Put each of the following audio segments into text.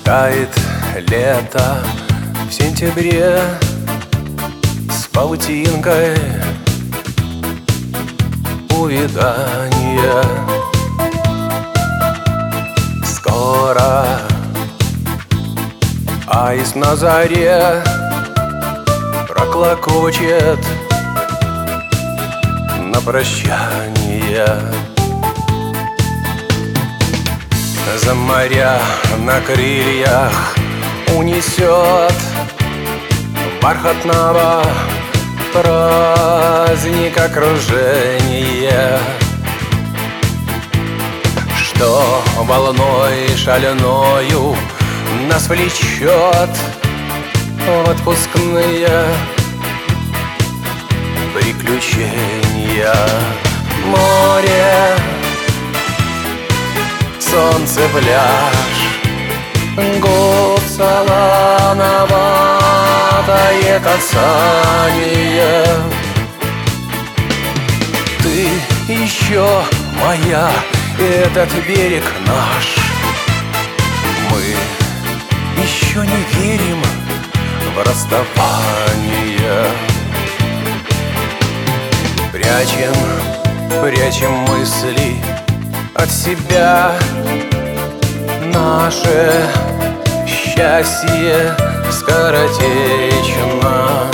Тает лето в сентябре с паутинкой увядания. Скоро аист на заре проклокочет на прощание. За моря на крыльях унесет бархатного праздника кружение, что волной шальною нас влечет в отпускные приключения. Море, солнце, пляж, губ солоноватое касание. Ты еще моя, этот берег наш. Мы еще не верим в расставание. Прячем мысли от себя. Наше счастье скоротечно,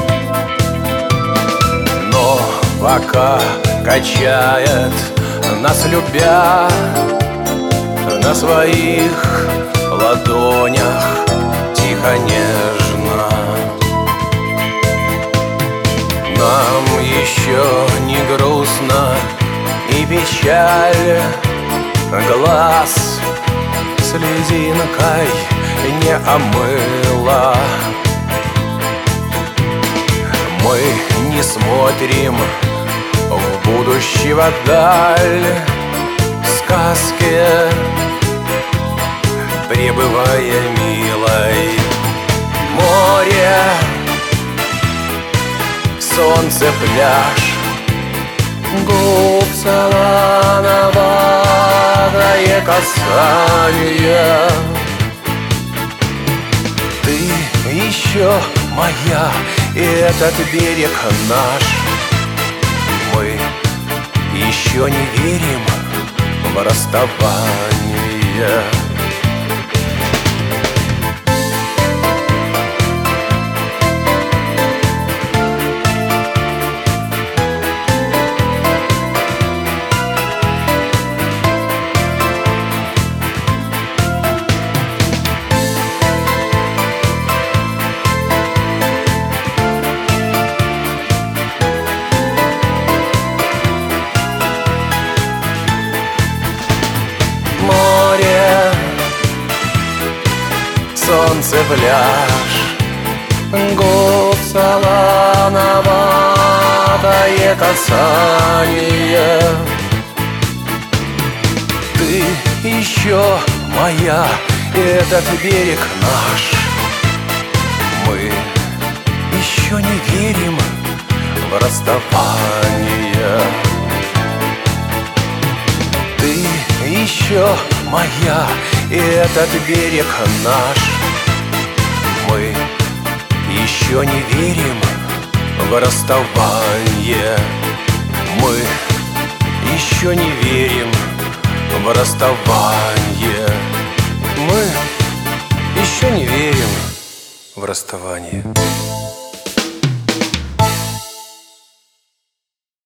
но пока качает нас, любя, на своих ладонях тихо, нежно. Нам еще не грустно и печаль глаз слезинкой не омыла. Мы не смотрим в будущего даль, в сказке пребывая милой. Море, солнце, пляж, губ солоноватое касание. Ты еще моя, и этот берег наш. Мы еще не верим в расставание. Море, солнце, пляж, губ солоноватое касание. Ты еще моя, этот берег наш. Мы еще не верим в расставание. Ты еще моя, и этот берег наш. Мы еще не верим в расставание. Мы еще не верим в расставание. Мы еще не верим в расставание.